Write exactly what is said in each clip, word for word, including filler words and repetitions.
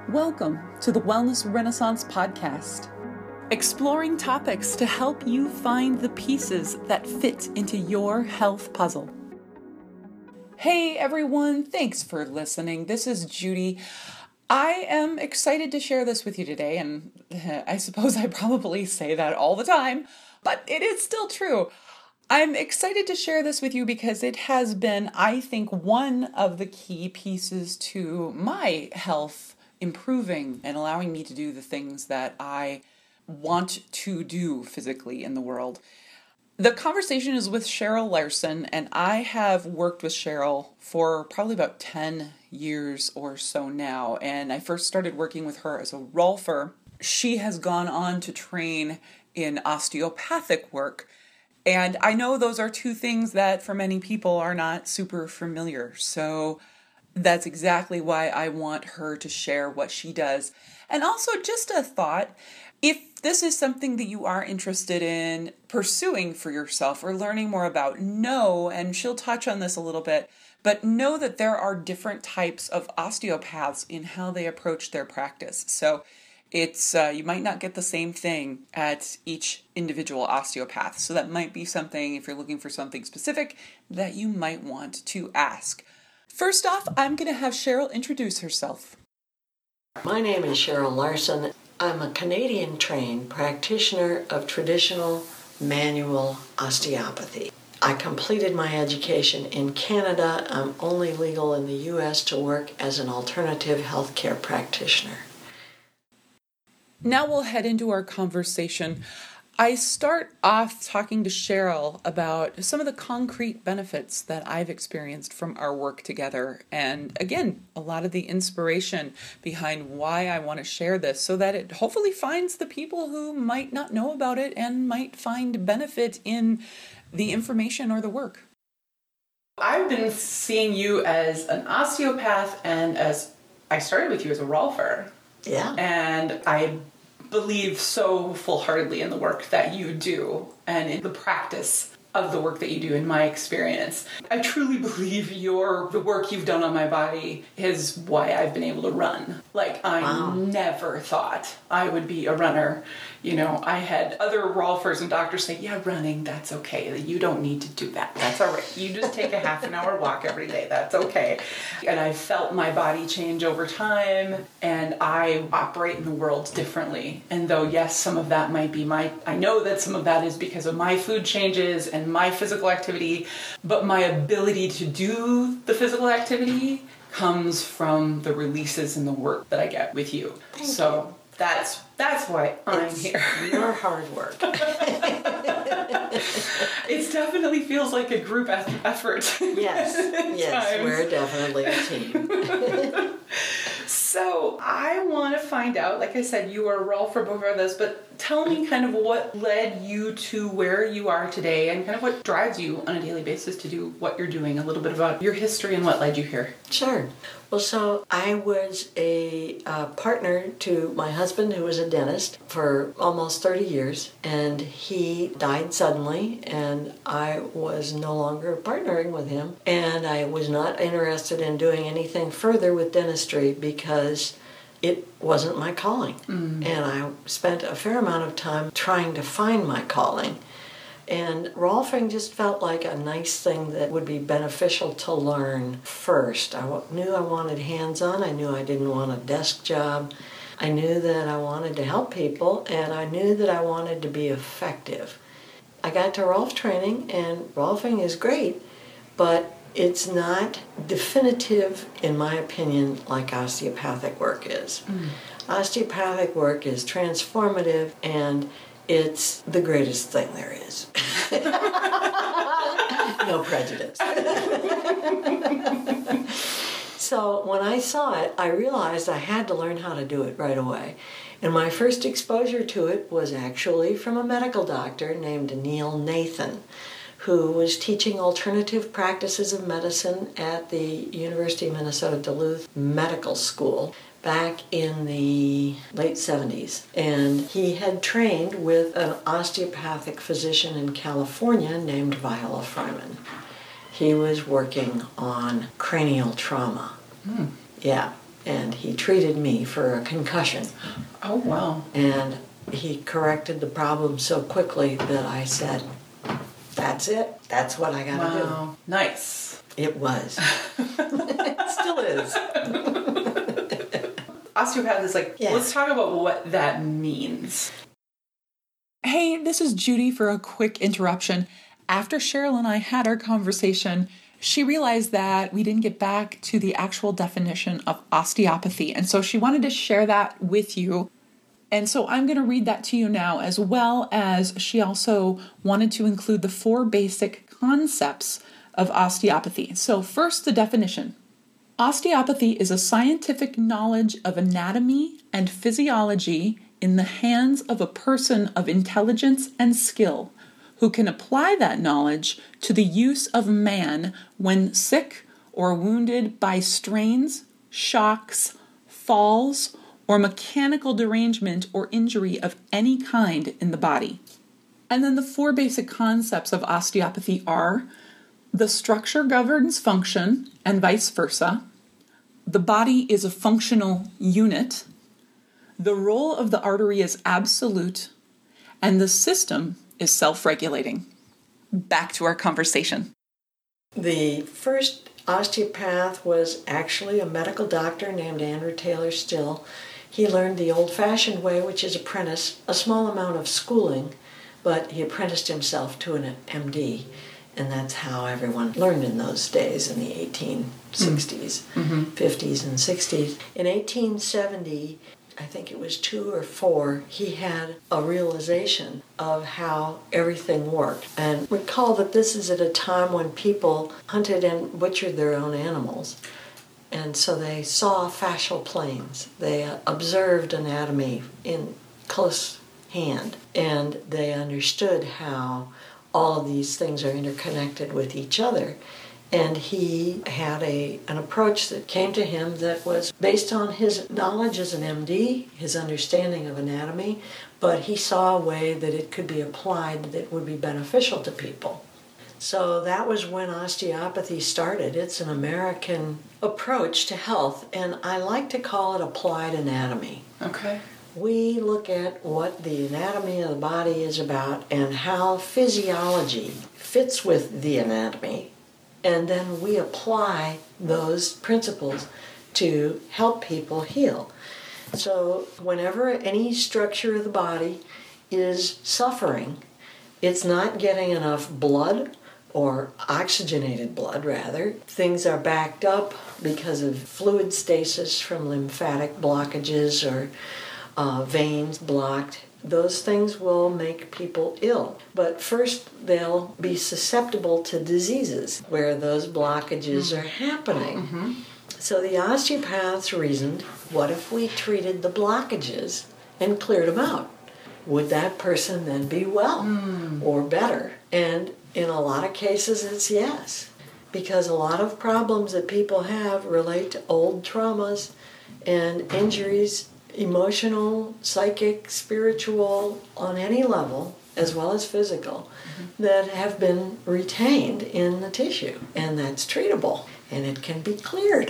Welcome to the Wellness Renaissance Podcast, exploring topics to help you find the pieces that fit into your health puzzle. Hey everyone, thanks for listening. This is Judy. I am excited to share this with you today, and I suppose I probably say that all the time, but it is still true. I'm excited to share this with you because it has been, I think, one of the key pieces to my health improving and allowing me to do the things that I want to do physically in the world. The conversation is with Cheryl Larson, and I have worked with Cheryl for probably about ten years or so now, and I first started working with her as a rolfer. She has gone on to train in osteopathic work, and I know those are two things that for many people are not super familiar, so that's exactly why I want her to share what she does. And also just a thought, if this is something that you are interested in pursuing for yourself or learning more about, know, and she'll touch on this a little bit, but know that there are different types of osteopaths in how they approach their practice. So it's uh, you might not get the same thing at each individual osteopath. So that might be something, if you're looking for something specific, that you might want to ask. First off, I'm going to have Cheryl introduce herself. My name is Cheryl Larson. I'm a Canadian-trained practitioner of traditional manual osteopathy. I completed my education in Canada. I'm only legal in the U S to work as an alternative healthcare practitioner. Now we'll head into our conversation. I start off talking to Cheryl about some of the concrete benefits that I've experienced from our work together. And again, a lot of the inspiration behind why I want to share this so that it hopefully finds the people who might not know about it and might find benefit in the information or the work. I've been seeing you as an osteopath and as I started with you as a rolfer. Yeah. And I believe so full-heartedly in the work that you do and in the practice of the work that you do in my experience. I truly believe your the work you've done on my body is why I've been able to run. Like, I wow. never thought I would be a runner. You know, I had other rolfers and doctors say, yeah, running, that's okay. You don't need to do that. That's all right. You just take a half an hour walk every day. That's okay. And I felt my body change over time, and I operate in the world differently. And though, yes, some of that might be my, I know that some of that is because of my food changes and my physical activity, but my ability to do the physical activity comes from the releases in the work that I get with you. Thank so you. that's that's why I'm it's here. Your hard work. It definitely feels like a group effort. Yes, yes, times. We're definitely a team. So I want to find out, like I said, you were a role for both of us, but tell me kind of what led you to where you are today and kind of what drives you on a daily basis to do what you're doing, a little bit about your history and what led you here. Sure. Well, so I was a uh, partner to my husband, who was a dentist for almost thirty years, and he died suddenly, and I was no longer partnering with him, and I was not interested in doing anything further with dentistry because it wasn't my calling. Mm. And I spent a fair amount of time trying to find my calling. And rolfing just felt like a nice thing that would be beneficial to learn first. I knew I wanted hands-on. I knew I didn't want a desk job. I knew that I wanted to help people, and I knew that I wanted to be effective. I got to rolf training, and rolfing is great, but it's not definitive, in my opinion, like osteopathic work is. Mm. Osteopathic work is transformative, and it's the greatest thing there is. No prejudice. So when I saw it, I realized I had to learn how to do it right away. And my first exposure to it was actually from a medical doctor named Neil Nathan, who was teaching alternative practices of medicine at the University of Minnesota Duluth Medical School back in the late seventies. And he had trained with an osteopathic physician in California named Viola Fryman. He was working on cranial trauma. Mm. Yeah. and he treated me for a concussion. Oh, wow. And he corrected the problem so quickly that I said, that's it. That's what I got to wow. do. Nice. It was. It still is. Osteopath is like, yeah. Let's talk about what that means. Hey, this is Judy for a quick interruption. After Cheryl and I had our conversation, she realized that we didn't get back to the actual definition of osteopathy. And so she wanted to share that with you. And so I'm going to read that to you now, as well as she also wanted to include the four basic concepts of osteopathy. So first, the definition. Osteopathy is a scientific knowledge of anatomy and physiology in the hands of a person of intelligence and skill, who can apply that knowledge to the use of man when sick or wounded by strains, shocks, falls, or mechanical derangement or injury of any kind in the body. And then the four basic concepts of osteopathy are: the structure governs function and vice versa, the body is a functional unit, the role of the artery is absolute, and the system is self-regulating. Back to our conversation. The first osteopath was actually a medical doctor named Andrew Taylor Still. He learned the old-fashioned way, which is apprentice, a small amount of schooling, but he apprenticed himself to an M D, and that's how everyone learned in those days in the eighteen sixties, mm-hmm. fifties, and sixties. In eighteen seventy, I think it was two or four, he had a realization of how everything worked. And recall that this is at a time when people hunted and butchered their own animals. And so they saw fascial planes. They observed anatomy in close hand. And they understood how all of these things are interconnected with each other. And he had a an approach that came to him that was based on his knowledge as an M D, his understanding of anatomy, but he saw a way that it could be applied that would be beneficial to people. So that was when osteopathy started. It's an American approach to health, and I like to call it applied anatomy. Okay. We look at what the anatomy of the body is about and how physiology fits with the anatomy. And then we apply those principles to help people heal. So whenever any structure of the body is suffering, it's not getting enough blood, or oxygenated blood rather. Things are backed up because of fluid stasis from lymphatic blockages or uh, veins blocked. Those things will make people ill. But first, they'll be susceptible to diseases where those blockages are happening. Mm-hmm. So the osteopaths reasoned, what if we treated the blockages and cleared them out? Would that person then be well mm. or better? And in a lot of cases, it's yes. Because a lot of problems that people have relate to old traumas and injuries, emotional, psychic, spiritual, on any level, as well as physical, mm-hmm. that have been retained in the tissue. And that's treatable. And it can be cleared.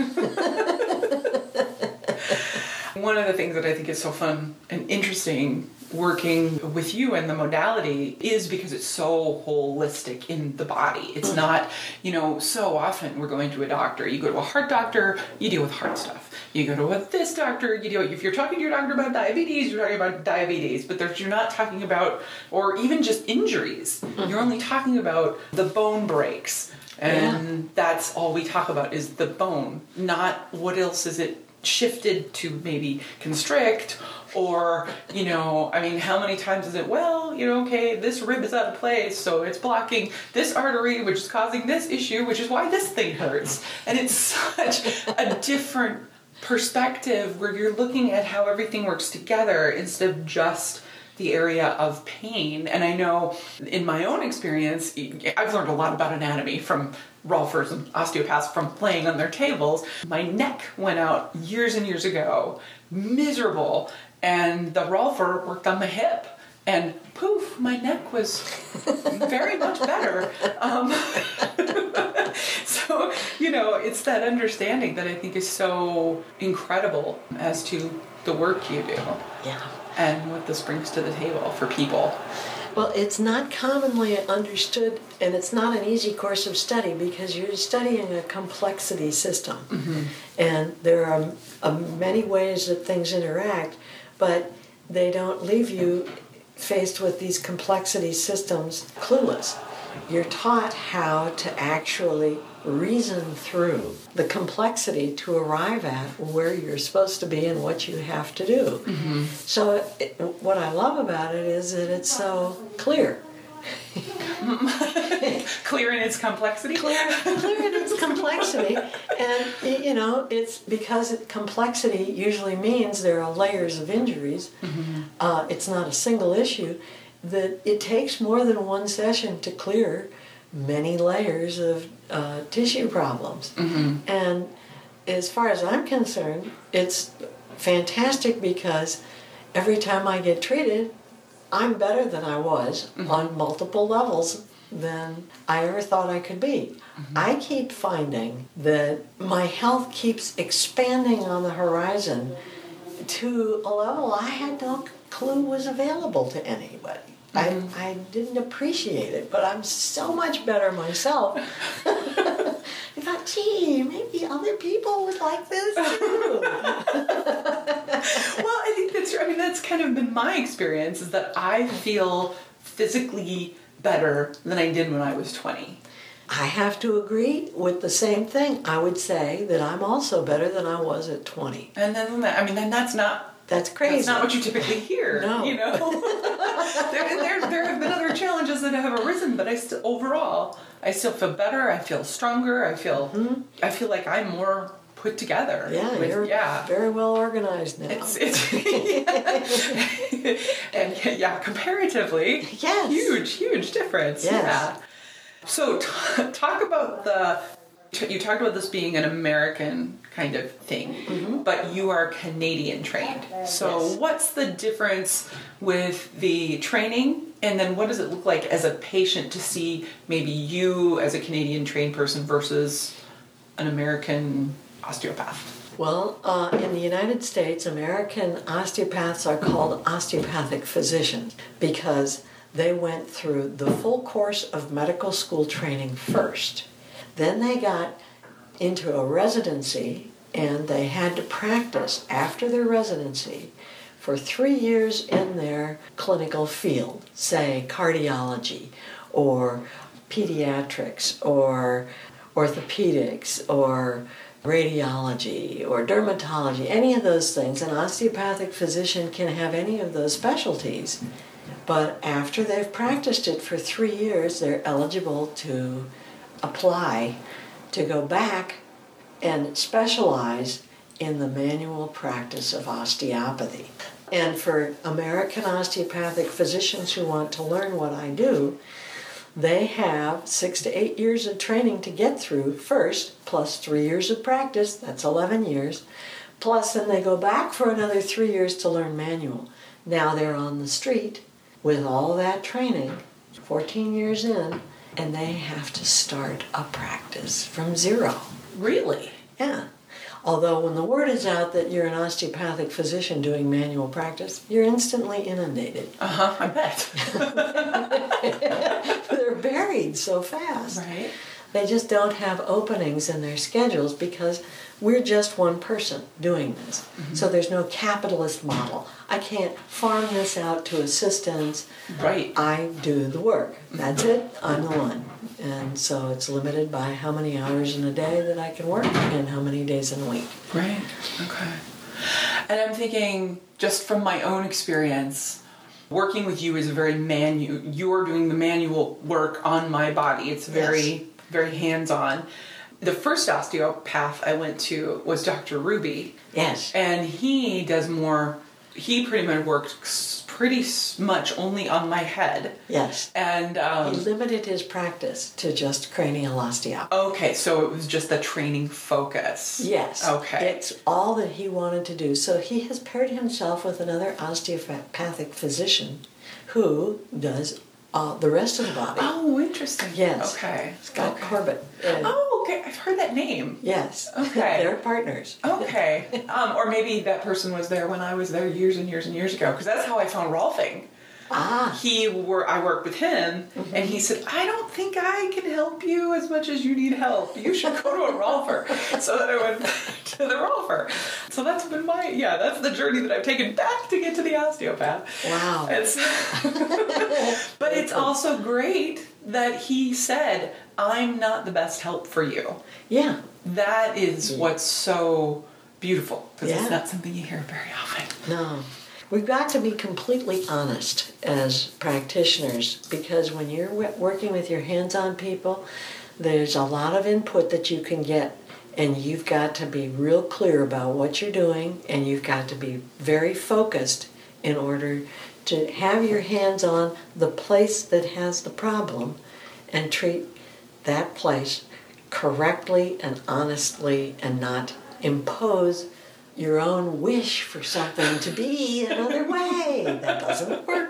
One of the things that I think is so fun and interesting working with you and the modality is because it's so holistic in the body. It's mm-hmm. not, you know, so often we're going to a doctor. You go to a heart doctor, you deal with heart stuff. You go to a this doctor, you deal, if you're talking to your doctor about diabetes, you're talking about diabetes, but there's, you're not talking about, or even just injuries. Mm-hmm. You're only talking about the bone breaks. And yeah. that's all we talk about is the bone, not what else is it shifted to maybe constrict, or, you know, I mean, how many times is it, well, you know, okay, this rib is out of place, so it's blocking this artery, which is causing this issue, which is why this thing hurts. And it's such a different perspective where you're looking at how everything works together instead of just the area of pain. And I know in my own experience, I've learned a lot about anatomy from Rolfers and osteopaths from playing on their tables. My neck went out years and years ago, miserable, and the Rolfer worked on the hip. And poof, my neck was very much better. Um, so, you know, it's that understanding that I think is so incredible as to the work you do. Yeah. And what this brings to the table for people. Well, it's not commonly understood, and it's not an easy course of study because you're studying a complexity system. Mm-hmm. And there are uh, many ways that things interact, but they don't leave you faced with these complexity systems clueless. You're taught how to actually reason through the complexity to arrive at where you're supposed to be and what you have to do. Mm-hmm. So it, what I love about it is that it's so clear. Clear in its complexity? Clear, clear in its complexity. And, you know, it's because it, complexity usually means there are layers of injuries. Mm-hmm. Uh, it's not a single issue. That it takes more than one session to clear many layers of uh, tissue problems. Mm-hmm. And as far as I'm concerned, it's fantastic because every time I get treated, I'm better than I was mm-hmm. on multiple levels than I ever thought I could be. Mm-hmm. I keep finding that my health keeps expanding on the horizon to a level I had no clue was available to anybody. Mm-hmm. I, I didn't appreciate it, but I'm so much better myself. I thought, gee, maybe other people would like this too. Well, I think that's, I mean, that's kind of been my experience, is that I feel physically better than I did when I was twenty. I have to agree with the same thing. I would say that I'm also better than I was at twenty. And then, I mean, then that's not... That's crazy. That's not what you typically hear. No. You know? there, there, there have been other challenges that have arisen, but I still, overall, I still feel better. I feel stronger. I feel, mm-hmm. I feel like I'm more put together. Yeah, with, you're yeah. very well organized now. It's, it's yeah. And yeah, comparatively, yes. huge, huge difference. Yes. Yeah. So t- talk about the. You talked about this being an American kind of thing, mm-hmm. but you are Canadian trained. So yes. What's the difference with the training, and then what does it look like as a patient to see maybe you as a Canadian trained person versus an American osteopath? Well, uh, in the United States, American osteopaths are called osteopathic physicians because they went through the full course of medical school training first. Then they got into a residency, and they had to practice after their residency for three years in their clinical field, say cardiology or pediatrics or orthopedics or radiology or dermatology, any of those things. An osteopathic physician can have any of those specialties, but after they've practiced it for three years, they're eligible to apply to go back and specialize in the manual practice of osteopathy. And for American osteopathic physicians who want to learn what I do, they have six to eight years of training to get through first, plus three years of practice, that's eleven years, plus then they go back for another three years to learn manual. Now they're on the street with all that training, fourteen years in, and they have to start a practice from zero. Really? Yeah. Although when the word is out that you're an osteopathic physician doing manual practice, you're instantly inundated. Uh-huh, I bet. They're buried so fast. Right. They just don't have openings in their schedules because we're just one person doing this. Mm-hmm. So there's no capitalist model. I can't farm this out to assistants. Right. I do the work. That's it. I'm the one. And so it's limited by how many hours in a day that I can work and how many days in a week. Right. Okay. And I'm thinking, just from my own experience, working with you is a very manual, you're doing the manual work on my body. It's very, yes. very hands-on. The first osteopath I went to was Doctor Ruby. Yes. And he does more, he pretty much works pretty much only on my head. Yes. And um, he limited his practice to just cranial osteopathy. Okay, so it was just the training focus. Yes. Okay. It's all that he wanted to do. So he has paired himself with another osteopathic physician who does uh, the rest of the body. Oh, interesting. Yes. Okay. Scott okay. Corbett. And Oh, okay. I've heard that name. yes. Okay. They're partners. Okay. Um, or maybe that person was there when I was there years and years and years ago, because that's how I found Rolfing. Ah. He were I worked with him, mm-hmm. and he said, "I don't think I can help you as much as you need help. You should go to a Rolfer." So then I went to the Rolfer. So that's been my yeah. That's the journey that I've taken back to get to the osteopath. Wow. It's, but it's also great that he said, "I'm not the best help for you." Yeah. That is yeah. what's so beautiful, because yeah. it's not something you hear very often. No. We've got to be completely honest as practitioners, because when you're working with your hands-on people, there's a lot of input that you can get, and you've got to be real clear about what you're doing, and you've got to be very focused in order to have your hands on the place that has the problem and treat that place correctly and honestly, and not impose your own wish for something to be another way. That doesn't work.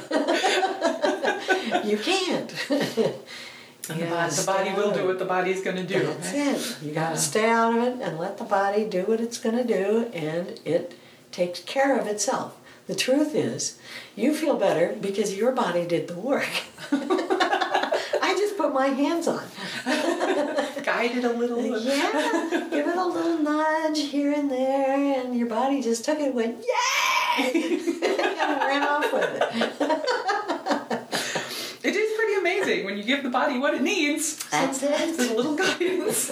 You can't. And the, body, the body will do what the body's going to do. That's right? it. You got to stay out of it and let the body do what it's going to do, and it takes care of itself. The truth is, you feel better because your body did the work. I just put my hands on. Guide it a little. Yeah, give it a little nudge here and there, and your body just took it and went, yay! And ran off with it. It is pretty amazing when you give the body what it needs. That's it. A little guidance.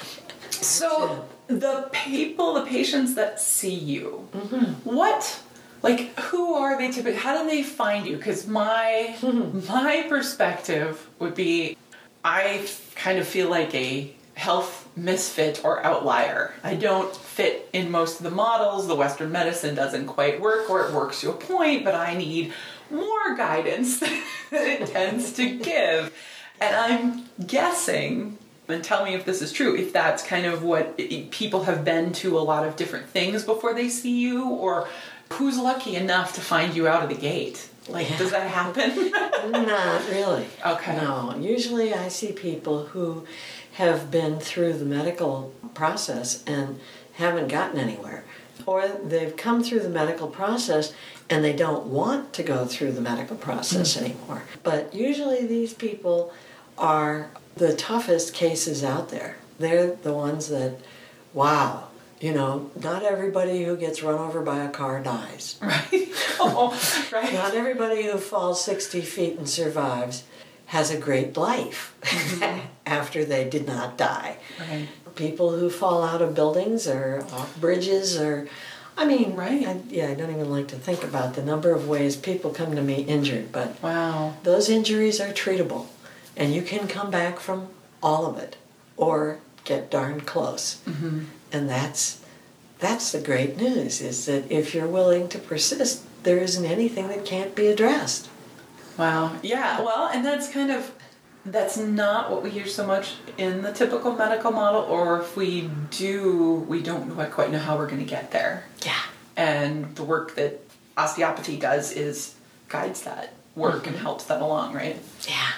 So the people, the patients that see you, mm-hmm. what, like, who are they typically? How do they find you? Because my mm-hmm. my perspective would be, I kind of feel like a health misfit or outlier. I don't fit in most of the models. The Western medicine doesn't quite work, or it works to a point, but I need more guidance than it tends to give. And I'm guessing, and tell me if this is true, if that's kind of what people have been to a lot of different things before they see you, or who's lucky enough to find you out of the gate? Like, yeah. Does that happen? Not really. Okay. No. Usually I see people who have been through the medical process and haven't gotten anywhere. Or they've come through the medical process and they don't want to go through the medical process mm-hmm. anymore. But usually these people are the toughest cases out there. They're the ones that, wow, you know, not everybody who gets run over by a car dies. Right. Oh, right. Not everybody who falls sixty feet and survives has a great life mm-hmm. after they did not die. Right. People who fall out of buildings or off bridges, or, I mean, right. I, yeah, I don't even like to think about the number of ways people come to me injured, but wow. Those injuries are treatable, and you can come back from all of it, or get darn close. Mm-hmm. And that's that's the great news, is that if you're willing to persist, there isn't anything that can't be addressed. Wow. Yeah, well, and that's kind of, that's not what we hear so much in the typical medical model, or if we do, we don't quite know how we're going to get there. Yeah. And the work that osteopathy does is guides that work mm-hmm. and helps that along, right? Yeah.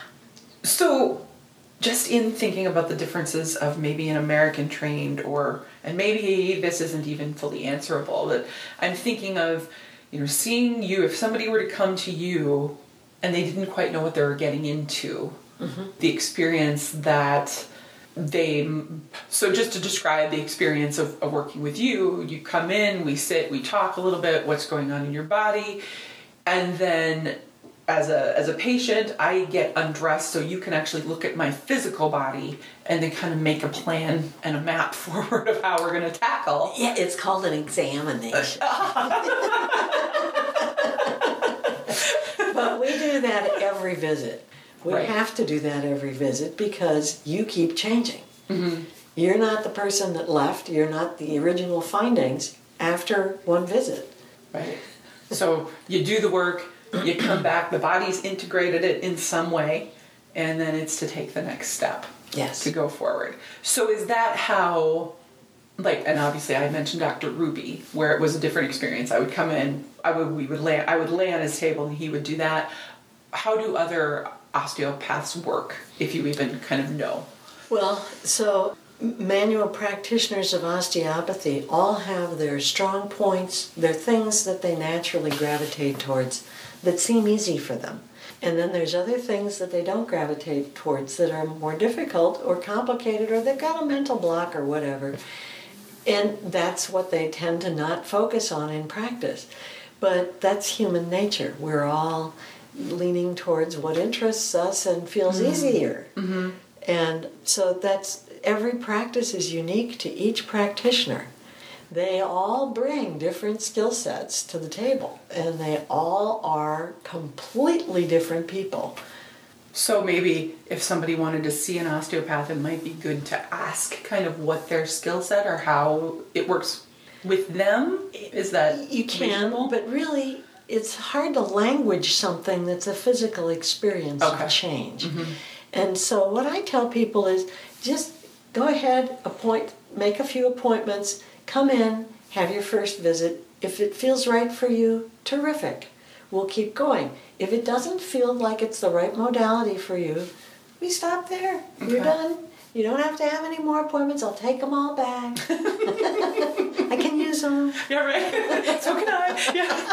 So, just in thinking about the differences of maybe an American trained, or, and maybe this isn't even fully answerable, but I'm thinking of, you know, seeing you, if somebody were to come to you and they didn't quite know what they were getting into, mm-hmm. the experience that they, so just to describe the experience of, of working with you, you come in, we sit, we talk a little bit, what's going on in your body, and then as a as a patient, I get undressed so you can actually look at my physical body and then kind of make a plan and a map forward of how we're going to tackle. Yeah, it's called an examination. But we do that every visit. We right. have to do that every visit because you keep changing. Mm-hmm. You're not the person that left. You're not the original findings after one visit. Right. So you do the work. You come back, the body's integrated it in some way, and then it's to take the next step. Yes. To go forward. So is that how like, and obviously I mentioned Doctor Ruby, where it was a different experience. I would come in, I would, we would lay, I would lay on his table and he would do that. How do other osteopaths work, if you even kind of know? Well, so manual practitioners of osteopathy all have their strong points, their things that they naturally gravitate towards that seem easy for them. And then there's other things that they don't gravitate towards that are more difficult or complicated, or they've got a mental block or whatever. And that's what they tend to not focus on in practice. But that's human nature. We're all leaning towards what interests us and feels mm-hmm. easier. Mm-hmm. And so that's, every practice is unique to each practitioner. They all bring different skill sets to the table, and they all are completely different people. So maybe if somebody wanted to see an osteopath, it might be good to ask kind of what their skill set or how it works with them? Is that You can, reasonable? But really, it's hard to language something that's a physical experience okay. of change. Mm-hmm. And so what I tell people is just go ahead, appoint, make a few appointments, come in, have your first visit. If it feels right for you, terrific. We'll keep going. If it doesn't feel like it's the right modality for you, we stop there. Okay. You're done. You don't have to have any more appointments. I'll take them all back. I can use them. Yeah, right. So can I. Yeah.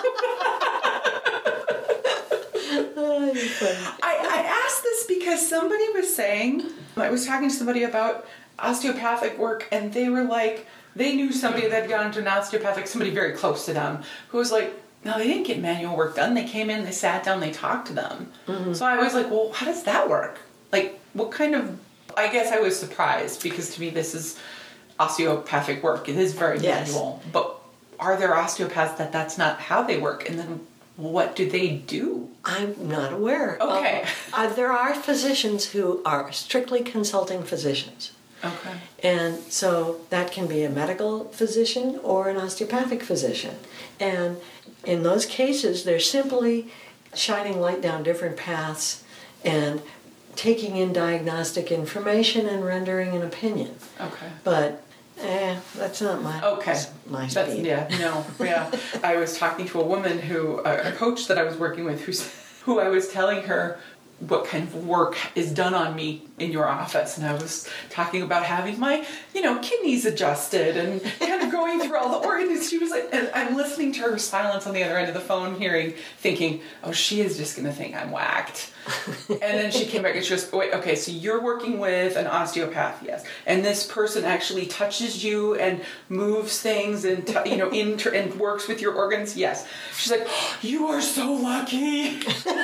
Oh, you're funny. I, I asked this because somebody was saying, I was talking to somebody about osteopathic work, and they were like, they knew somebody that had gone to an osteopathic, somebody very close to them, who was like, no, they didn't get manual work done. They came in, they sat down, they talked to them. Mm-hmm. So I was like, well, how does that work? Like, what kind of, I guess I was surprised, because to me this is osteopathic work. It is very yes. manual. But are there osteopaths that that's not how they work? And then what do they do? I'm not aware. Okay. Um, uh, there are physicians who are strictly consulting physicians. Okay. And so that can be a medical physician or an osteopathic physician. And in those cases, they're simply shining light down different paths and taking in diagnostic information and rendering an opinion. Okay. But eh, that's not my okay. my speed. That's, yeah, no, yeah. I was talking to a woman who, a, a coach that I was working with, who's, who I was telling her what kind of work is done on me in your office. And I was talking about having my, you know, kidneys adjusted and kind of going through all the organs. She was like, and I'm listening to her silence on the other end of the phone, hearing, thinking, oh, she is just going to think I'm whacked. And then she came back and she goes, wait, okay, so you're working with an osteopath, yes. And this person actually touches you and moves things and, t- you know, inter- and works with your organs, yes. She's like, oh, you are so lucky.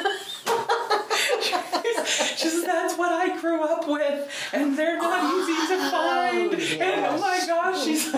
She says, that's what I grew up with, and they're not oh, easy to find. Yes. And oh my gosh, she's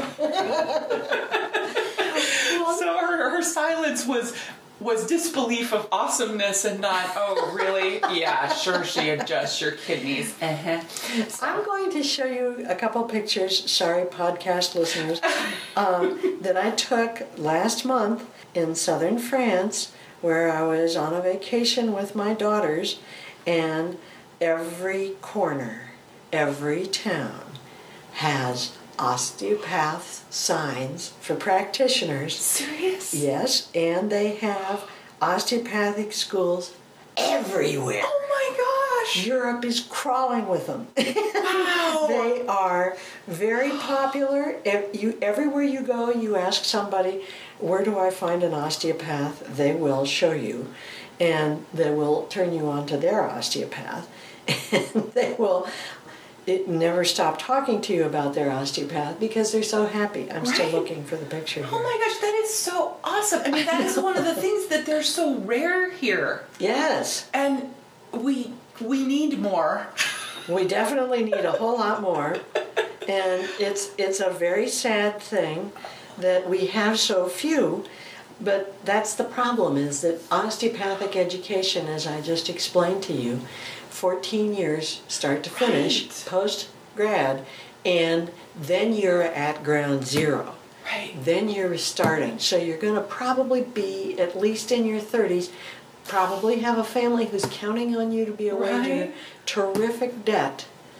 so her, her silence was was disbelief of awesomeness and not, oh really? Yeah, sure, she adjusts your kidneys. Uh-huh. So. I'm going to show you a couple pictures, sorry podcast listeners, um, that I took last month in southern France, where I was on a vacation with my daughters. And every corner, every town has osteopath signs for practitioners. Serious? Yes, and they have osteopathic schools everywhere. Oh my gosh! Europe is crawling with them. Wow! They are very popular. You, everywhere you go, you ask somebody, where do I find an osteopath? They will show you. And they will turn you on to their osteopath. And they will it never stop talking to you about their osteopath because they're so happy. I'm right? still looking for the picture here. Oh my gosh, that is so awesome. I mean, that is one of the things that they're so rare here. Yes. And we we need more. We definitely need a whole lot more. And it's it's a very sad thing that we have so few. But that's the problem, is that osteopathic education, as I just explained to you, fourteen years start to finish, right. post-grad, and then you're at ground zero. Right. Then you're starting. So you're going to probably be, at least in your thirties, probably have a family who's counting on you to be a wager. Right. Terrific debt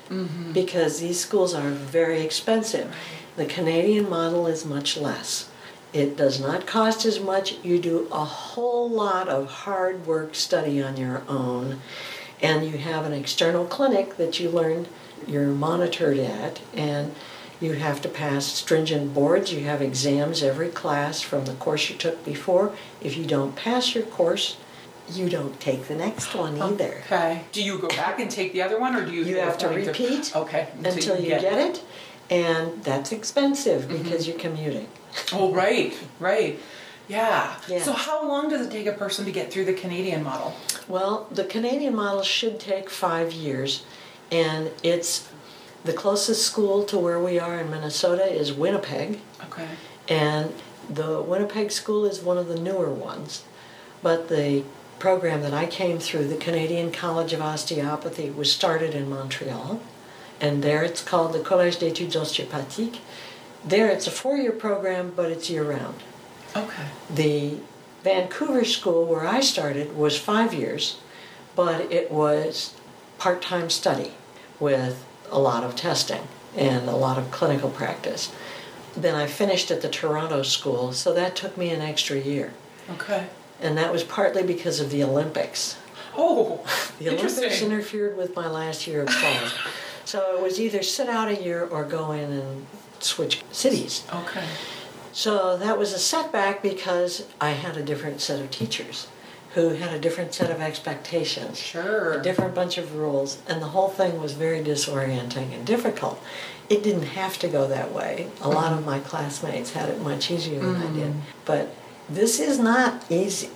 mm-hmm. because these schools are very expensive. Right. The Canadian model is much less. It does not cost as much. You do a whole lot of hard work study on your own, and you have an external clinic that you learn you're monitored at, and you have to pass stringent boards. You have exams every class from the course you took before. If you don't pass your course, you don't take the next one either. Okay. Do you go back and take the other one, or do you? You have to repeat to, okay, until, until you, you get, get it, and that's expensive because mm-hmm. you're commuting. Oh, right, right. Yeah. yeah. So how long does it take a person to get through the Canadian model? Well, the Canadian model should take five years, and it's the closest school to where we are in Minnesota is Winnipeg. Okay. And the Winnipeg school is one of the newer ones. But the program that I came through, the Canadian College of Osteopathy, was started in Montreal. And there it's called the Collège d'études ostéopathiques. There it's a four-year program, but it's year-round. Okay. The Vancouver school where I started was five years, but it was part-time study with a lot of testing and a lot of clinical practice. Then I finished at the Toronto school, so that took me an extra year. Okay. And that was partly because of the Olympics. Oh, the Olympics interfered with my last year of college. So it was either sit out a year or go in and switch cities. Okay. So that was a setback because I had a different set of teachers who had a different set of expectations, sure, a different bunch of rules, and the whole thing was very disorienting and difficult. It didn't have to go that way. A mm-hmm. lot of my classmates had it much easier than mm-hmm. I did. But this is not easy.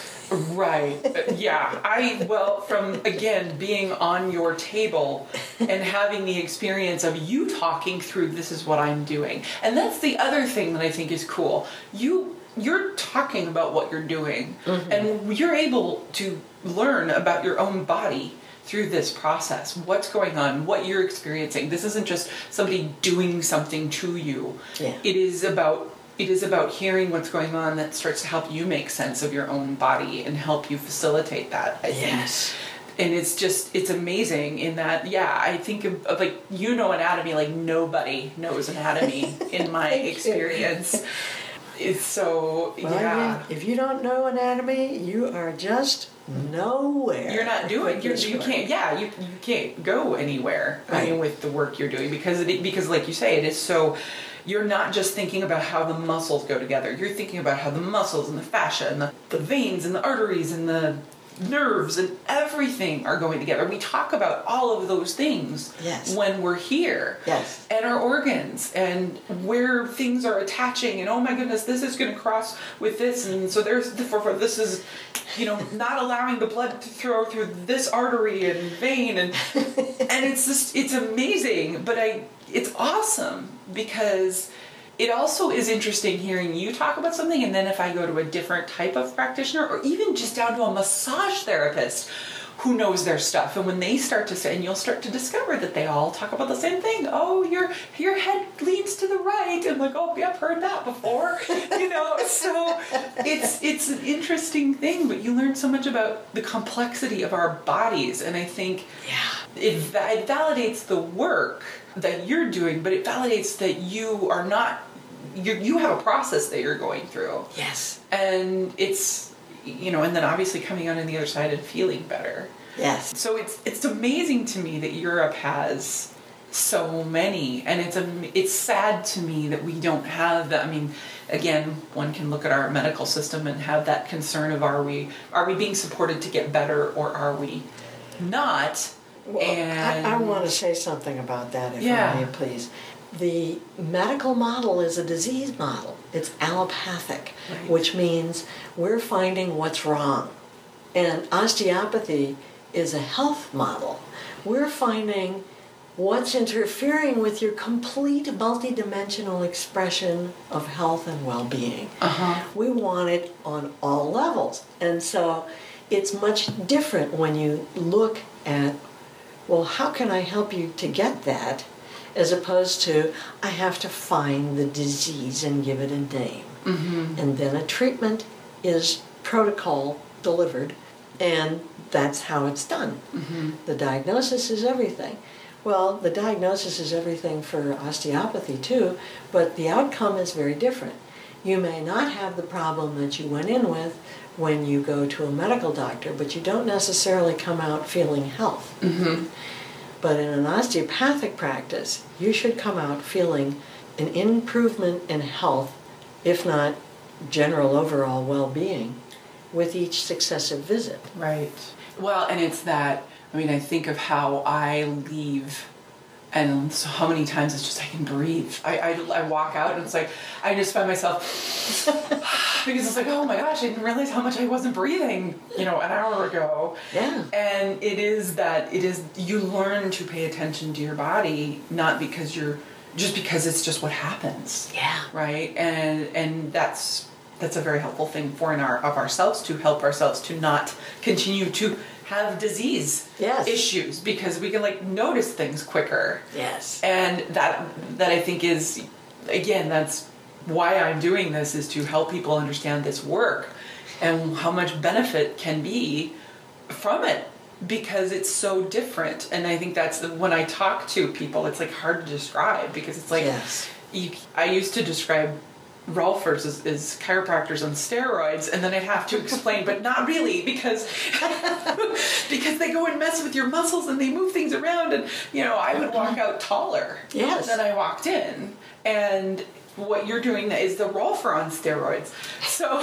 Right. Yeah. I, well, from, again, being on your table and having the experience of you talking through this is what I'm doing. And that's the other thing that I think is cool. You, you're talking about what you're doing, mm-hmm. and you're able to learn about your own body through this process. What's going on, what you're experiencing. This isn't just somebody doing something to you. Yeah. It is about It is about hearing what's going on that starts to help you make sense of your own body and help you facilitate that, I think. Yes. And it's just, it's amazing in that, yeah, I think of, of like, you know anatomy like nobody knows anatomy in my experience. It's so, well, yeah. If you don't know anatomy, you are just nowhere. You're not doing, you're, you can't, yeah, you, you can't go anywhere, right. I mean, with the work you're doing because, it, because like you say, it is so... You're not just thinking about how the muscles go together. You're thinking about how the muscles and the fascia and the, the veins and the arteries and the nerves and everything are going together. We talk about all of those things yes. when we're here. Yes. And our organs and where things are attaching and, oh my goodness, this is going to cross with this. And so there's, this is, you know, not allowing the blood to flow through this artery and vein. And, and it's just, it's amazing. But I, it's awesome. Because it also is interesting hearing you talk about something, and then if I go to a different type of practitioner, or even just down to a massage therapist who knows their stuff, and when they start to say, and you'll start to discover that they all talk about the same thing. Oh, your your head leans to the right, and like, oh, yeah, I've heard that before, you know. So it's it's an interesting thing, but you learn so much about the complexity of our bodies, and I think yeah, it, it validates the work that you're doing, but it validates that you are not, you you have a process that you're going through. Yes. And it's, you know, and then obviously coming out on the other side and feeling better. Yes. So it's it's amazing to me that Europe has so many, and it's a, it's sad to me that we don't have that. I mean, again, one can look at our medical system and have that concern of are we are we being supported to get better or are we not? Well, and I, I want to say something about that, if yeah. I may, please. The medical model is a disease model. It's allopathic, right. which means we're finding what's wrong. And osteopathy is a health model. We're finding what's interfering with your complete multidimensional expression of health and well-being. Uh-huh. We want it on all levels. And so it's much different when you look at, well, how can I help you to get that? As opposed to, I have to find the disease and give it a name. Mm-hmm. And then a treatment is protocol delivered, and that's how it's done. Mm-hmm. The diagnosis is everything. Well, the diagnosis is everything for osteopathy too, but the outcome is very different. You may not have the problem that you went in with when you go to a medical doctor, but you don't necessarily come out feeling health. Mm-hmm. But in an osteopathic practice, you should come out feeling an improvement in health, if not general overall well-being, with each successive visit. Right. Well, and it's that, I mean, I think of how I leave, and so how many times it's just I can breathe. I, I, I walk out and it's like, I just find myself, because it's like, oh my gosh, I didn't realize how much I wasn't breathing, you know, an hour ago. Yeah. And it is that, it is, you learn to pay attention to your body, not because you're, just because it's just what happens. Yeah. Right? And, and that's, that's a very helpful thing for in our, of ourselves, to help ourselves to not continue to have disease yes. issues, because we can like notice things quicker. Yes. And that that I think is, again, that's why I'm doing this, is to help people understand this work and how much benefit can be from it, because it's so different. And I think that's the, when I talk to people, it's like hard to describe, because it's like, yes. you, I used to describe Rolfers as, as chiropractors on steroids, and then I'd have to explain, but not really, because because they go and mess with your muscles and they move things around, and you know, I would walk out taller yes. than I walked in, and what you're doing is the Rolfer on steroids. So,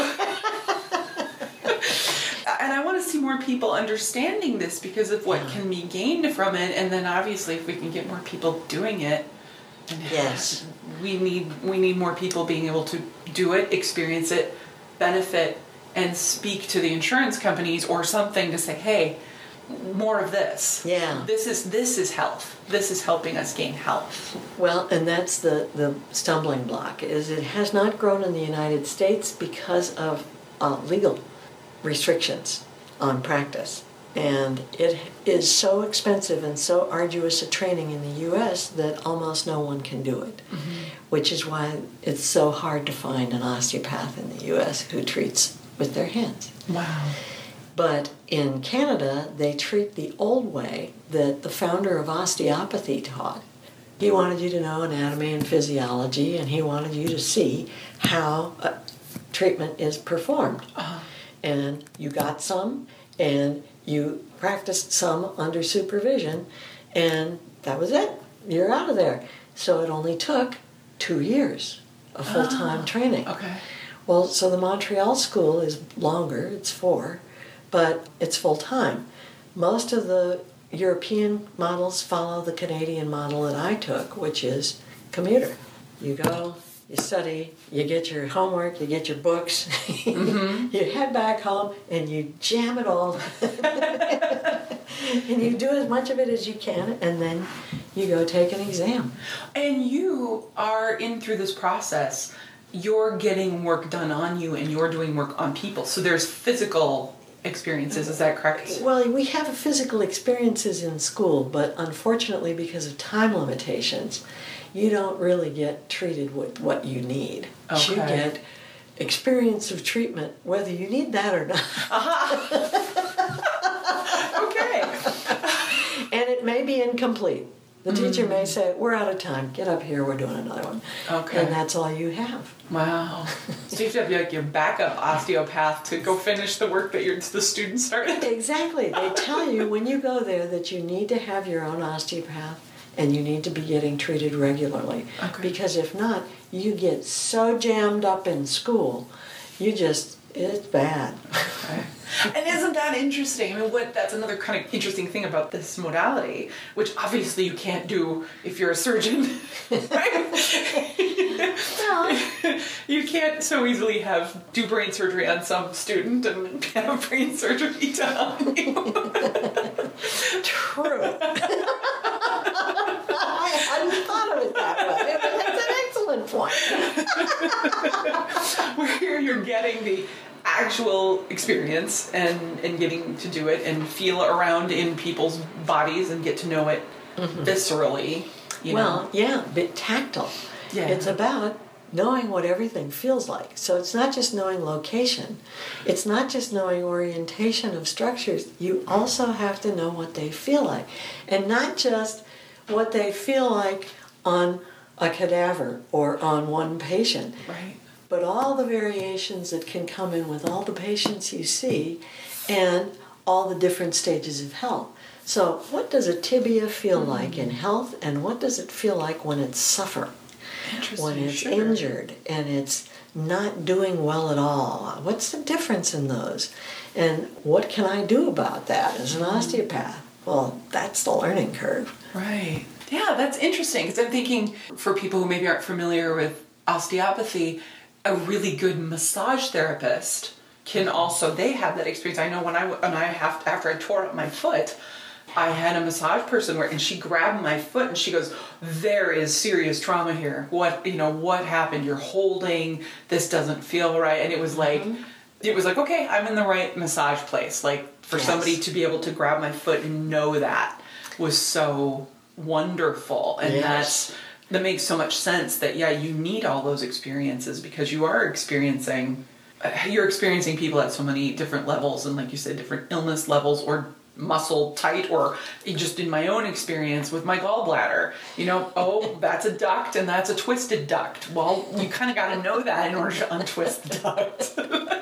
and I want to see more people understanding this because of what can be gained from it, and then obviously if we can get more people doing it. Yes. We need we need more people being able to do it, experience it, benefit, and speak to the insurance companies or something to say, hey, more of this. Yeah. This is this is health. This is helping us gain health. Well, and that's the, the stumbling block, is it has not grown in the United States because of uh, legal restrictions on practice. And it is so expensive and so arduous a training in the U S that almost no one can do it, mm-hmm. which is why it's so hard to find an osteopath in the U S who treats with their hands. Wow. But in Canada, they treat the old way that the founder of osteopathy taught. He wanted you to know anatomy and physiology, and he wanted you to see how a treatment is performed. Uh-huh. And you got some, and you practiced some under supervision, and that was it. You're out of there. So it only took two years of full-time oh, training. Okay. Well, so the Montreal school is longer, it's four, but it's full-time. Most of the European models follow the Canadian model that I took, which is commuter. You go, you study, you get your homework, you get your books, mm-hmm. you head back home, and you jam it all. And you do as much of it as you can, and then you go take an exam. And you are in through this process. You're getting work done on you, and you're doing work on people. So there's physical experiences, is that correct? Well, we have physical experiences in school, but unfortunately, because of time limitations, you don't really get treated with what you need. Okay. You get experience of treatment, whether you need that or not. Uh-huh. Okay. And it may be incomplete. The mm-hmm. teacher may say, we're out of time, get up here, we're doing another one. Okay. And that's all you have. Wow. So you have to be like your backup osteopath to go finish the work that your the student started? Exactly. They tell you when you go there that you need to have your own osteopath, and you need to be getting treated regularly. Okay. Because if not, you get so jammed up in school, you just, it's bad. Okay. And isn't that interesting? I mean, what that's another kind of interesting thing about this modality, which obviously you can't do if you're a surgeon, right? Well, you can't so easily have do brain surgery on some student and have brain surgery done on you. True. I hadn't thought of it that way, but that's an excellent point. Where you're getting the actual experience and, and getting to do it and feel around in people's bodies and get to know it mm-hmm. viscerally. You well, know? yeah, but tactile. Yeah. It's about knowing what everything feels like. So it's not just knowing location. It's not just knowing orientation of structures. You also have to know what they feel like. And not just what they feel like on a cadaver or on one patient. Right. But all the variations that can come in with all the patients you see and all the different stages of health. So what does a tibia feel mm-hmm. like in health, and what does it feel like when it's suffering? When it's sure. injured and it's not doing well at all? What's the difference in those? And what can I do about that as an osteopath? Well, that's the learning curve. Right. Yeah, that's interesting, because I'm thinking for people who maybe aren't familiar with osteopathy, a really good massage therapist can also, they have that experience. I know when I, when I have, after I tore up my foot, I had a massage person where, and she grabbed my foot and she goes, there is serious trauma here. What, you know, what happened? You're holding, this doesn't feel right. And it was like, mm-hmm. it was like, okay, I'm in the right massage place. Like for yes. somebody to be able to grab my foot and know that was so wonderful. And yes. that's, that makes so much sense that, yeah, you need all those experiences, because you are experiencing, you're experiencing people at so many different levels. And like you said, different illness levels or muscle tight, or just in my own experience with my gallbladder, you know, oh, that's a duct and that's a twisted duct. Well, you kind of got to know that in order to untwist the duct.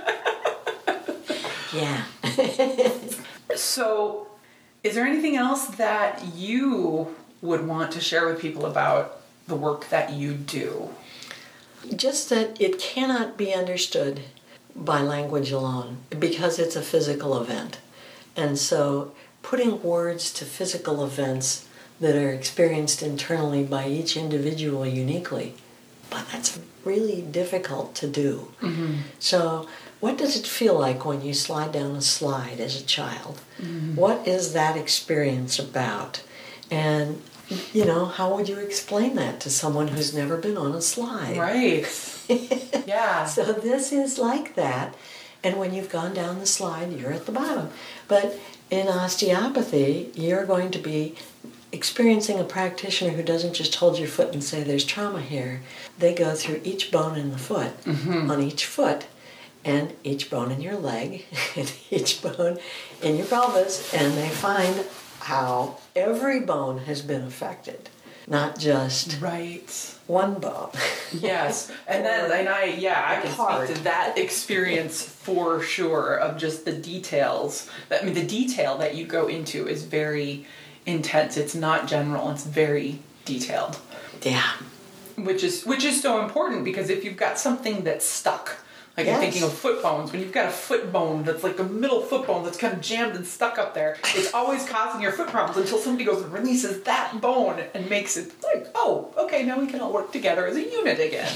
Yeah. So is there anything else that you would want to share with people about the work that you do? Just that it cannot be understood by language alone, because it's a physical event. And so putting words to physical events that are experienced internally by each individual uniquely, but that's really difficult to do. Mm-hmm. So what does it feel like when you slide down a slide as a child? Mm-hmm. What is that experience about? And, you know, how would you explain that to someone who's never been on a slide? Right. Yeah. So this is like that. And when you've gone down the slide, you're at the bottom. But in osteopathy, you're going to be experiencing a practitioner who doesn't just hold your foot and say there's trauma here. They go through each bone in the foot, mm-hmm. on each foot, and each bone in your leg, and each bone in your pelvis, and they find how every bone has been affected. Not just right one bone. Yes, and then and I yeah I can heart. speak to that experience for sure, of just the details. I mean, the detail that you go into is very intense. It's not general. It's very detailed. Yeah, which is which is so important, because if you've got something that's stuck. Like yes. I'm thinking of foot bones. When you've got a foot bone that's like a middle foot bone that's kind of jammed and stuck up there, it's always causing your foot problems until somebody goes and releases that bone and makes it like, oh, okay, now we can all work together as a unit again.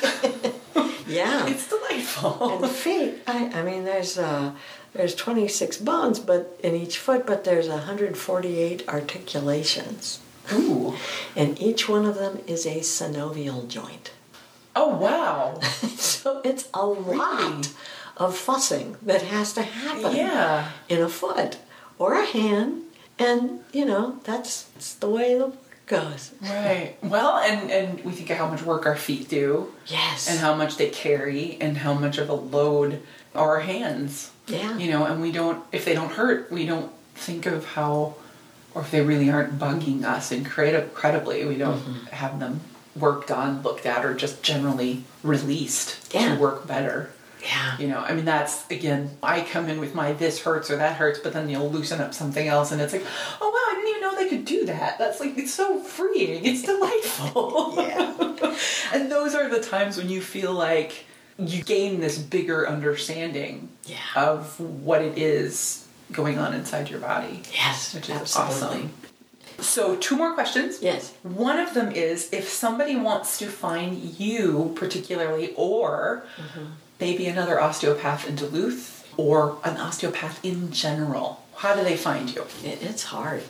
Yeah. It's delightful. And the feet, I, I mean, there's uh, there's twenty-six bones but in each foot, but there's one hundred forty-eight articulations. Ooh. And each one of them is a synovial joint. Oh, wow. So it's a lot really? of fussing that has to happen yeah. in a foot or a hand. And, you know, that's, that's the way the work goes. Right. Well, and, and we think of how much work our feet do. Yes. And how much they carry and how much of a load are our hands. Yeah. You know, and we don't, if they don't hurt, we don't think of how, or if they really aren't bugging us incredibly, we don't mm-hmm. have them worked on, looked at, or just generally released yeah. to work better. Yeah. You know, I mean, that's, again, I come in with my this hurts or that hurts, but then you'll loosen up something else and it's like, oh, wow, I didn't even know they could do that. That's like, it's so freeing. It's delightful. Yeah. And those are the times when you feel like you gain this bigger understanding yeah. of what it is going on inside your body. Yes, which is absolutely. awesome. So two more questions. Yes. One of them is, if somebody wants to find you particularly, or mm-hmm. maybe another osteopath in Duluth, or an osteopath in general, how do they find you? It, it's hard.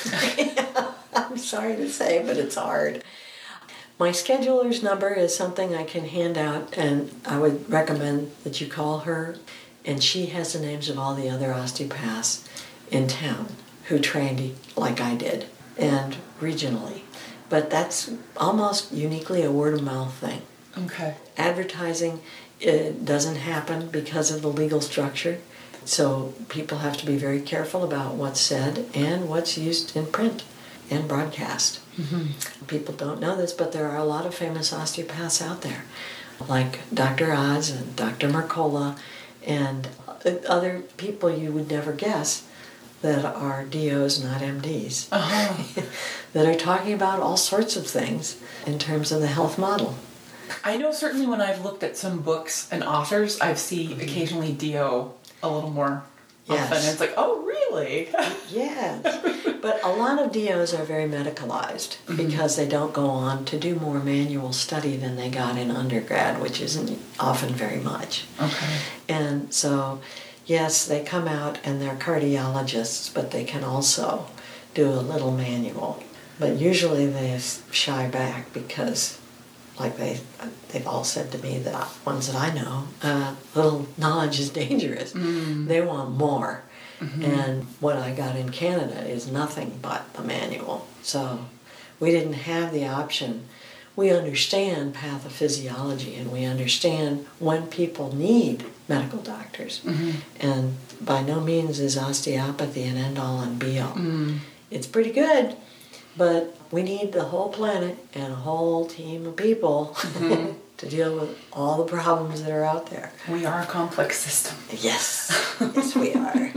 I'm sorry to say, but it's hard. My scheduler's number is something I can hand out, and I would recommend that you call her, and she has the names of all the other osteopaths in town who trained like I did, and regionally. But that's almost uniquely a word-of-mouth thing. Okay. Advertising, it doesn't happen because of the legal structure, so people have to be very careful about what's said and what's used in print. and broadcast. Mm-hmm. People don't know this, but there are a lot of famous osteopaths out there, like Doctor Oz and Doctor Mercola and other people you would never guess that are D Os, not M Ds, uh-huh. that are talking about all sorts of things in terms of the health model. I know certainly when I've looked at some books and authors, I've seen mm-hmm. occasionally D O a little more yes. often. It's like, oh, really? Yes. But a lot of D Os are very medicalized mm-hmm. because they don't go on to do more manual study than they got in undergrad, which isn't often very much. Okay. And so, yes, they come out and they're cardiologists, but they can also do a little manual. But usually they shy back because, like they, they've all said to me, the ones that I know, uh, little knowledge is dangerous. Mm. They want more. Mm-hmm. And what I got in Canada is nothing but the manual. So we didn't have the option. We understand pathophysiology and we understand when people need medical doctors. Mm-hmm. And by no means is osteopathy an end-all and be-all. Mm. It's pretty good, but we need the whole planet and a whole team of people mm-hmm. to deal with all the problems that are out there. We are a complex system. Yes. Yes, we are.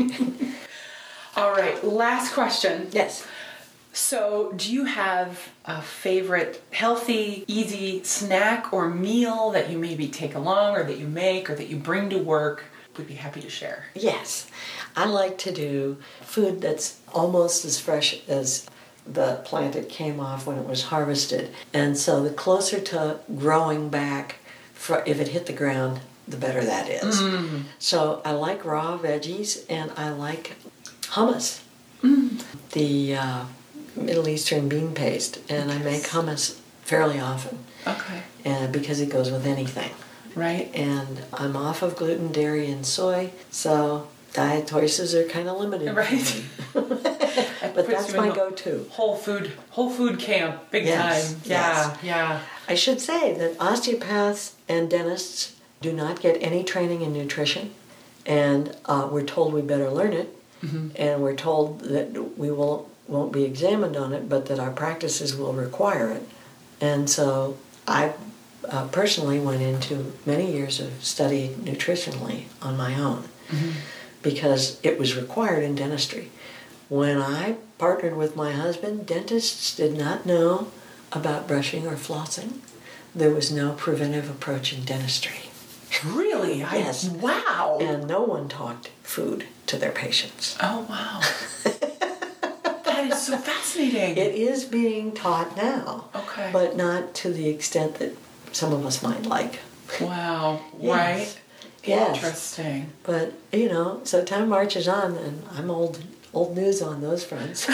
All right, last question. Yes. So, do you have a favorite healthy, easy snack or meal that you maybe take along or that you make or that you bring to work? We'd be happy to share. Yes. I like to do food that's almost as fresh as the plant it came off when it was harvested. And so the closer to growing back, if it hit the ground, the better that is. Mm. So I like raw veggies and I like hummus. Mm. The uh, Middle Eastern bean paste. And yes. I make hummus fairly often. Okay. And because it goes with anything. Right. And I'm off of gluten, dairy, and soy, so diet choices are kind of limited. Right. But that's my go-to. Whole food, whole food camp, big yes, time. Yeah, yes. yeah. I should say that osteopaths and dentists do not get any training in nutrition, and uh, we're told we better learn it, mm-hmm. and we're told that we will, won't be examined on it, but that our practices will require it. And so I uh, personally went into many years of study nutritionally on my own, mm-hmm. because it was required in dentistry. When I partnered with my husband, dentists did not know about brushing or flossing. There was no preventive approach in dentistry. Really? Yes. I, wow. And no one talked food to their patients. Oh, wow. That is so fascinating. It is being taught now. Okay. But not to the extent that some of us might like. Wow. Yes. Right? Yes. Interesting. But, you know, so time marches on, and I'm old old news on those fronts.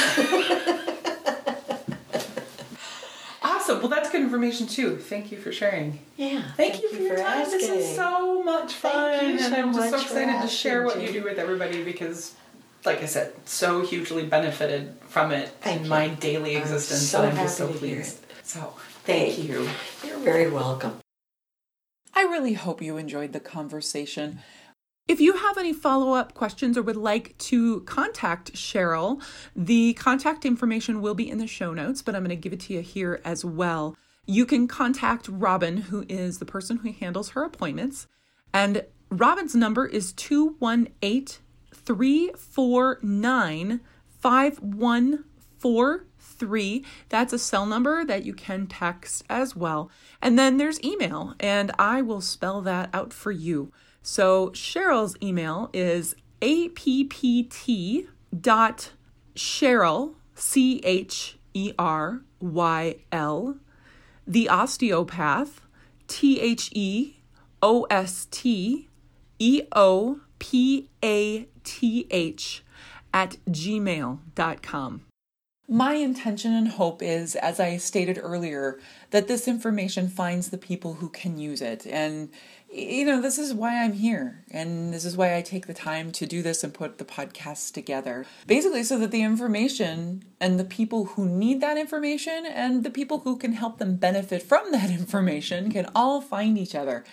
Awesome. Well, that's good information, too. Thank you for sharing. Yeah. Thank, thank you for you your for time. Asking. This is so much fun. Thank you so and I'm just so much excited to share what you do with everybody because, like I said, so hugely benefited from it thank in you. my daily existence. I'm so and I'm happy just so to pleased. Hear it. So, thank hey, you. You're very welcome. I really hope you enjoyed the conversation. If you have any follow-up questions or would like to contact Cheryl, the contact information will be in the show notes, but I'm going to give it to you here as well. You can contact Robin, who is the person who handles her appointments, and Robin's number is two one eight, three four nine, five one four three. That's a cell number that you can text as well. And then there's email, and I will spell that out for you. So Cheryl's email is appt dot Cheryl, C H E R Y L, the osteopath, T H E O S T E O P A T H, at gmail dot com. My intention and hope is, as I stated earlier, that this information finds the people who can use it. And, you know, this is why I'm here. And this is why I take the time to do this and put the podcasts together. Basically, so that the information and the people who need that information and the people who can help them benefit from that information can all find each other.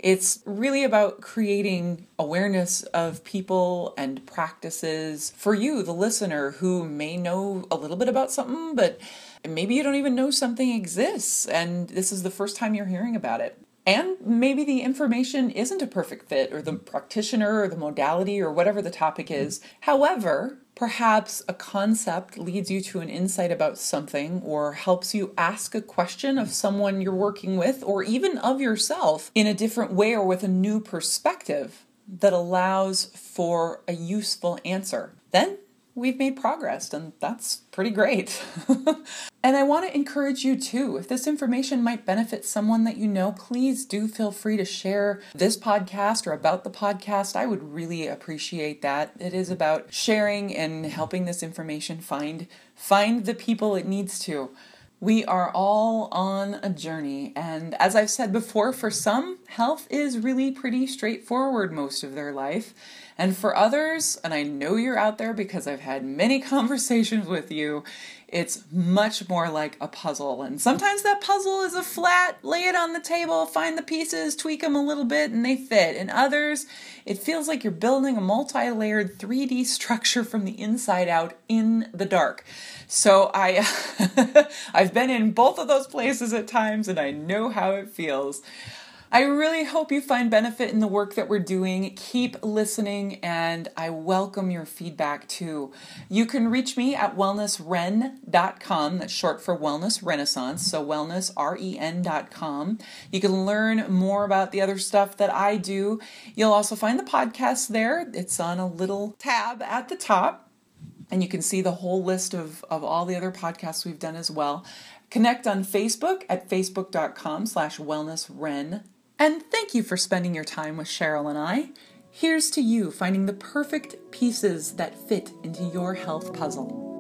It's really about creating awareness of people and practices for you, the listener, who may know a little bit about something, but maybe you don't even know something exists, and this is the first time you're hearing about it. And maybe the information isn't a perfect fit, or the practitioner, or the modality, or whatever the topic is. However, perhaps a concept leads you to an insight about something, or helps you ask a question of someone you're working with, or even of yourself in a different way or with a new perspective that allows for a useful answer. Then we've made progress, and that's pretty great. And I want to encourage you too, if this information might benefit someone that you know, please do feel free to share this podcast or about the podcast. I would really appreciate that. It is about sharing and helping this information find find the people it needs to. We are all on a journey, and as I've said before, for some, health is really pretty straightforward most of their life. And for others, and I know you're out there because I've had many conversations with you, it's much more like a puzzle. And sometimes that puzzle is a flat, lay it on the table, find the pieces, tweak them a little bit, and they fit. And others, it feels like you're building a multi-layered three D structure from the inside out in the dark. So I, I've been in both of those places at times, and I know how it feels. I really hope you find benefit in the work that we're doing. Keep listening, and I welcome your feedback too. You can reach me at wellness ren dot com. That's short for Wellness Renaissance, so wellness ren dot com. You can learn more about the other stuff that I do. You'll also find the podcast there. It's on a little tab at the top, and you can see the whole list of, of all the other podcasts we've done as well. Connect on Facebook at facebook dot com slash wellness ren. And thank you for spending your time with Cheryl and I. Here's to you finding the perfect pieces that fit into your health puzzle.